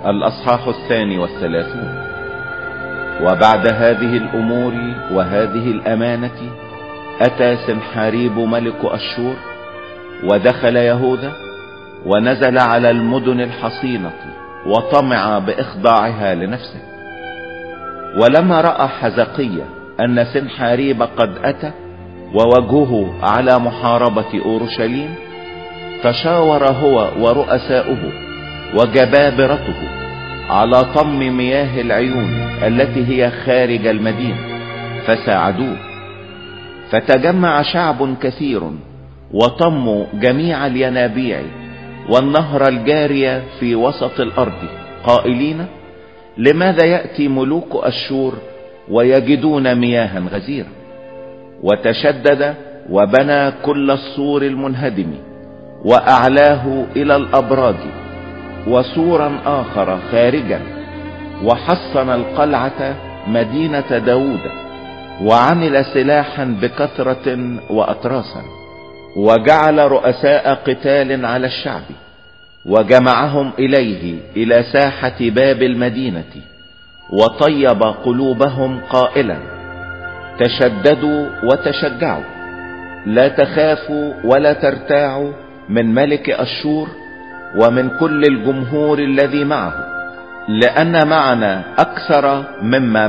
الأصحاح 32. وبعد هذه الأمور وهذه الأمانة أتى سنحاريب ملك أشور ودخل يهوذا ونزل على المدن الحصينة وطمع بإخضاعها لنفسه. ولما رأى حزقية أن سنحاريب قد أتى ووجهه على محاربة أورشليم، تشاور هو ورؤساؤه وجبابرته على طم مياه العيون التي هي خارج المدينة فساعدوه. فتجمع شعب كثير وطموا جميع الينابيع والنهر الجارية في وسط الأرض قائلين: لماذا يأتي ملوك أشور ويجدون مياها غزيرة؟ وتشدد وبنى كل السور المنهدم وأعلاه إلى الأبراج وسورا آخر خارجا، وحصن القلعة مدينة داود، وعمل سلاحا بكثرة وأطراسا، وجعل رؤساء قتال على الشعب وجمعهم إليه إلى ساحة باب المدينة، وطيب قلوبهم قائلا: تشددوا وتشجعوا، لا تخافوا ولا ترتاعوا من ملك أشور ومن كل الجمهور الذي معه، لأن معنا أكثر مما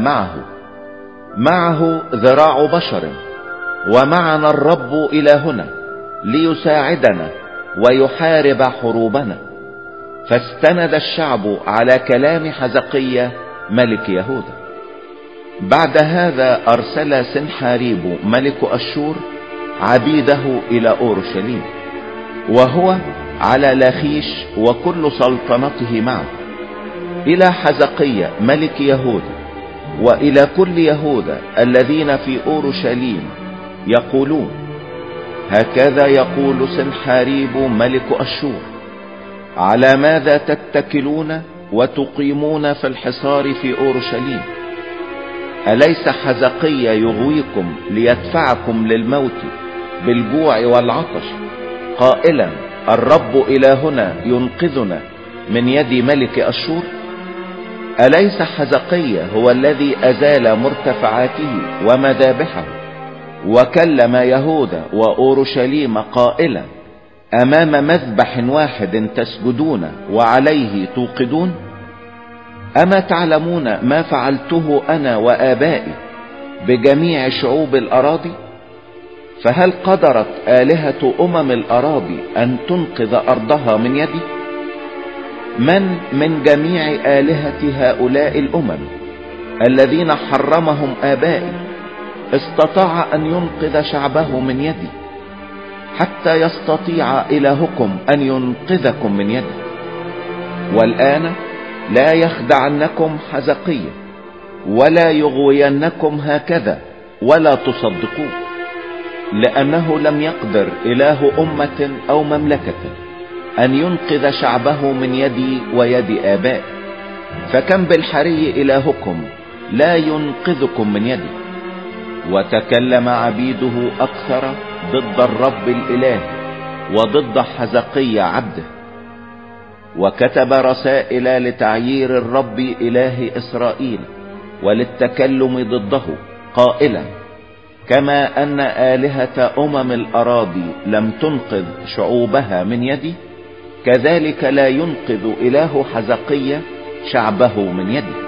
معه ذراع بشر، ومعنا الرب إلهنا ليساعدنا ويحارب حروبنا. فاستند الشعب على كلام حزقية ملك يهوذا. بعد هذا أرسل سنحاريب ملك أشور عبيده إلى أورشليم، وهو على لاخيش وكل سلطنته معه، إلى حزقية ملك يهوذا وإلى كل يهوذا الذين في أورشليم، يقولون: هكذا يقول سنحاريب ملك أشور: على ماذا تتكلون وتقيمون في الحصار في أورشليم؟ أليس حزقية يغويكم ليدفعكم للموت بالجوع والعطش قائلا: الرب إلهنا ينقذنا من يد ملك أشور؟ أليس حزقية هو الذي أزال مرتفعاته ومذابحه وكلم يهوذا وأورشليم قائلا: أمام مذبح واحد تسجدون وعليه توقدون؟ أما تعلمون ما فعلته أنا وآبائي بجميع شعوب الأراضي؟ فهل قدرت آلهة الأراضي أن تنقذ أرضها من يدي؟ من جميع آلهة هؤلاء الأمم الذين حرمهم آبائي استطاع أن ينقذ شعبه من يدي، حتى يستطيع إلهكم أن ينقذكم من يدي؟ والآن لا يخدعنكم حزقية ولا يغوينكم هكذا ولا تصدقوه، لأنه لم يقدر إله أمة أو مملكة أن ينقذ شعبه من يدي ويد آبائي، فكم بالحري إلهكم لا ينقذكم من يدي. وتكلم عبيده أكثر ضد الرب الإله وضد حزقية عبده، وكتب رسائل لتعيير الرب إله إسرائيل وللتكلم ضده قائلا: كما أن آلهة الأراضي لم تنقذ شعوبها من يدي، كذلك لا ينقذ إله حزقية شعبه من يدي.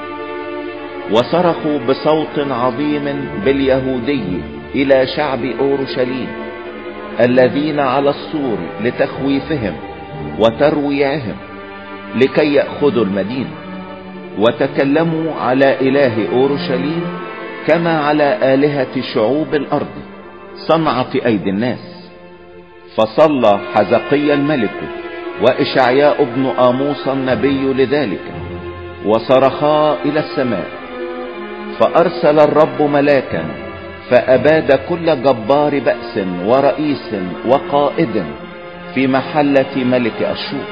وصرخوا بصوت عظيم باليهودي إلى شعب أورشليم الذين على السور لتخويفهم وترويعهم لكي يأخذوا المدينة، وتكلموا على إله أورشليم كما على آلهة شعوب الأرض صنعة أيدي الناس. فصلى حزقية الملك وإشعياء بن آموس النبي لذلك، وصرخا إلى السماء، فأرسل الرب ملاكا فأباد كل جبار بأس ورئيس وقائد في محلة ملك أشور،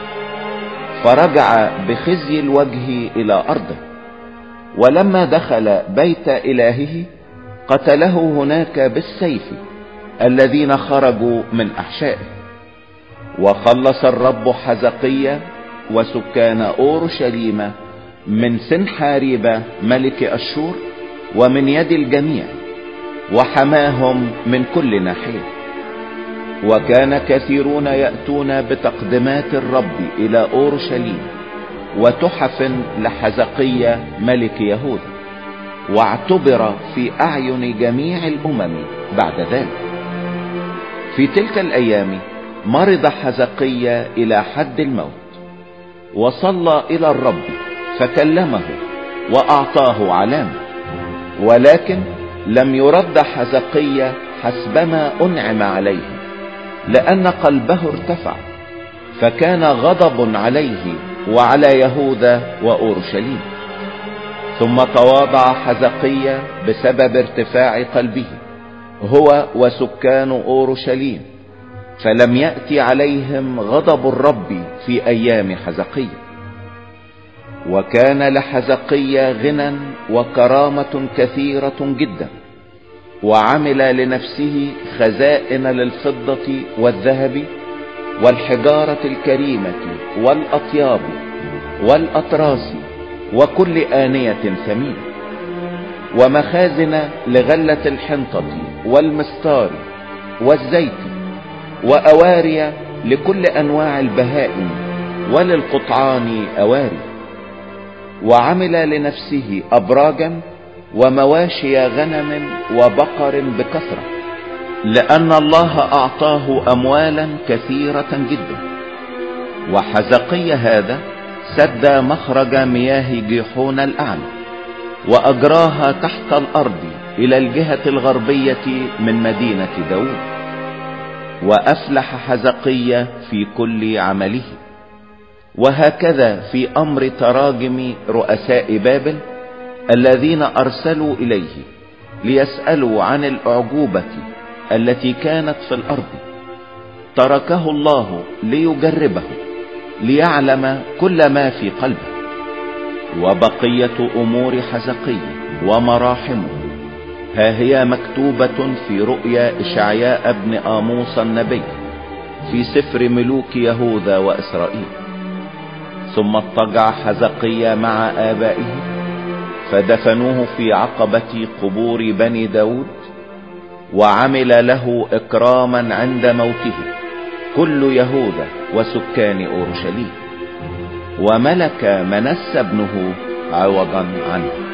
فرجع بخزي الوجه إلى أرضه. ولما دخل بيت إلهه قتله هناك بالسيف الذين خرجوا من أحشائه. وخلص الرب حزقية وسكان أورشليم من سنحاريب ملك أشور ومن يد الجميع، وحماهم من كل ناحية. وكان كثيرون يأتون بتقدمات الرب إلى أورشليم وتحف لحزقية ملك يهوذا، واعتبر في أعين جميع الأمم بعد ذلك. في تلك الأيام مرض حزقية إلى حد الموت، وصلى إلى الرب فكلمه وأعطاه علامة، ولكن لم يرد حزقية حسبما أنعم عليه، لأن قلبه ارتفع، فكان غضب عليه وعلى يهوذا وأورشليم. ثم تواضع حزقية بسبب ارتفاع قلبه هو وسكان أورشليم، فلم يأتي عليهم غضب الرب في أيام حزقية. وكان لحزقية غنى وكرامة كثيرة جدا، وعمل لنفسه خزائن للفضة والذهب والحجارة الكريمة والأطياب والأطراس وكل آنية ثمينة، ومخازن لغلة الحنطة والمستار والزيت، وأواري لكل أنواع البهائم، وللقطعان أواري. وعمل لنفسه أبراجا ومواشي غنم وبقر بكثرة، لأن الله أعطاه أموالا كثيرة جدا. وحزقية هذا سد مخرج مياه جيحون الأعلى، وأجراها تحت الأرض إلى الجهة الغربية من مدينة داود. وأفلح حزقية في كل عمله. وهكذا في أمر تراجم رؤساء بابل الذين أرسلوا إليه ليسألوا عن الأعجوبة التي كانت في الأرض، تركه الله ليجربه ليعلم كل ما في قلبه. وبقية أمور حزقية ومراحمه ها هي مكتوبة في رؤيا إشعياء ابن آموس النبي في سفر ملوك يهوذا وإسرائيل. ثم اضطجع حزقية مع آبائه، فدفنوه في عقبة قبور بني داود، وعمل له إكراما عند موته كل يهوذا وسكان أورشليم، وملك منسى ابنه عوضا عنه.